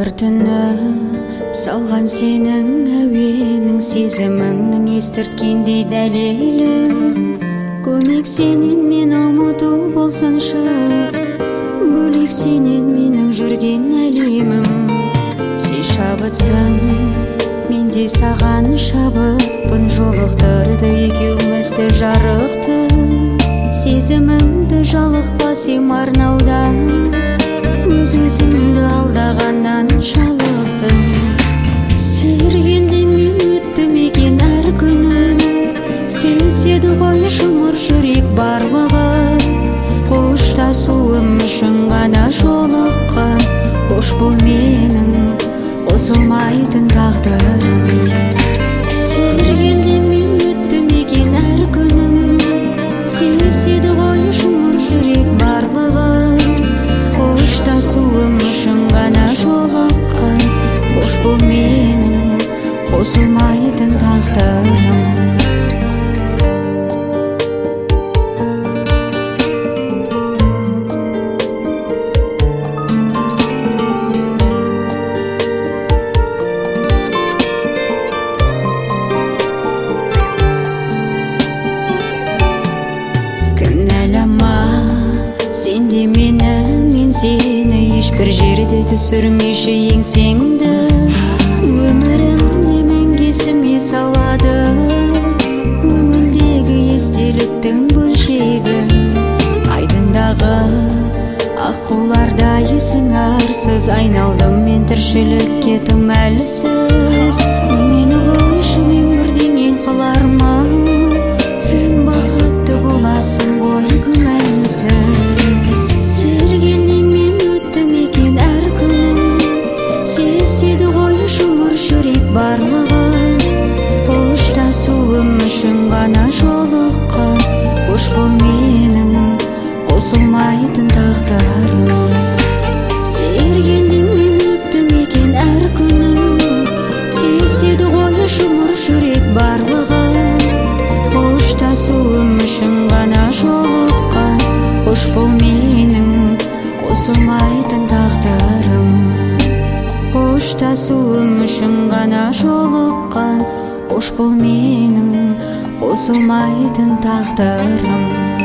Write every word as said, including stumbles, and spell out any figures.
Қоңыр түні салған сенің әуенің, сезіміңнің естірткендей дәлелі. Көмек сенен мен ұмыту болсаншы, бөлек сенен менің жүрген әлемім. Сен шабытсың, мен де саған шабытпын, жолықтырды екеумізді жарықты. Сезімімді жалықпа сен арнауда, өз-өзімді алдағаннан жалықтым. Сергелден мен өттім екен әр күнім, сенседі ғой жұмыр жүрек барлығы. Қоштасуым үшін ғана жолыққан, қош бол менің қосылмайтын тағдырым. Сергелден мен өттім екен әр күнім, сенседі ғой жұмыр жүрек барлығы. Қоштасуым үшін ғана жолыққан, қош бол менің қосылмайтын тағдырым. Кінәлама сен де мені, мен сені, ешбір жерде түсірмеші еңсеңді. Өмірімде мәңгі есіме салады көңілдегі естеліктің бөлшегі. Айдындағы аққуларда есің арсыз, айналдым мен тіршілікке тым әлсіз. Мені қойшы мен бірдеңе қыларма, сен бақытты боласың ғой күмәнсіз. Сергелден мен өттім екен әр күнім, сезеді ғой жұмыр жүрек барлығы. Қоштасуым үшін ғана жолыққан, қош бол менің қосылмайтын тағдырым. Сергелден мен өттім екен әр күнім, сезеді ғой жұмыр жүрек барлығы. Қоштасуым үшін ғана жолыққан, қош бол менің қосылмайтын тағдырым. Қоштасуым үшін ғана жолыққан, қош бол менің қосылмайтын тағдырым.